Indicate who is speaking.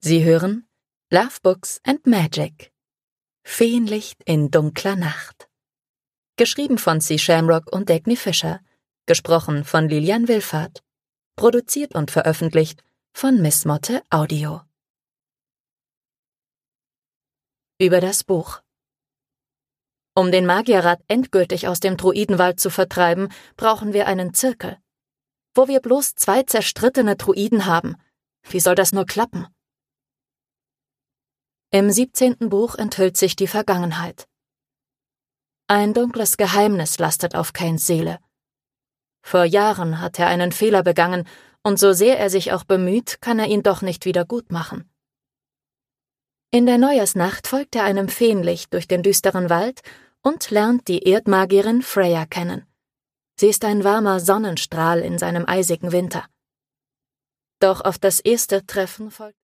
Speaker 1: Sie hören Love Books and Magic. Feenlicht in dunkler Nacht. Geschrieben von C. Shamrock und Dagny Fisher. Gesprochen von Lilian Willfahrt. Produziert und veröffentlicht von Miss Motte Audio. Über das Buch. Um den Magierrat endgültig aus dem Druidenwald zu vertreiben, brauchen wir einen Zirkel. Wo wir bloß 2 zerstrittene Druiden haben. Wie soll das nur klappen? Im 17. Buch enthüllt sich die Vergangenheit. Ein dunkles Geheimnis lastet auf Kains Seele. Vor Jahren hat er einen Fehler begangen, und so sehr er sich auch bemüht, kann er ihn doch nicht wieder gut machen. In der Neujahrsnacht folgt er einem Feenlicht durch den düsteren Wald und lernt die Erdmagierin Freya kennen. Sie ist ein warmer Sonnenstrahl in seinem eisigen Winter. Doch auf das erste Treffen folgt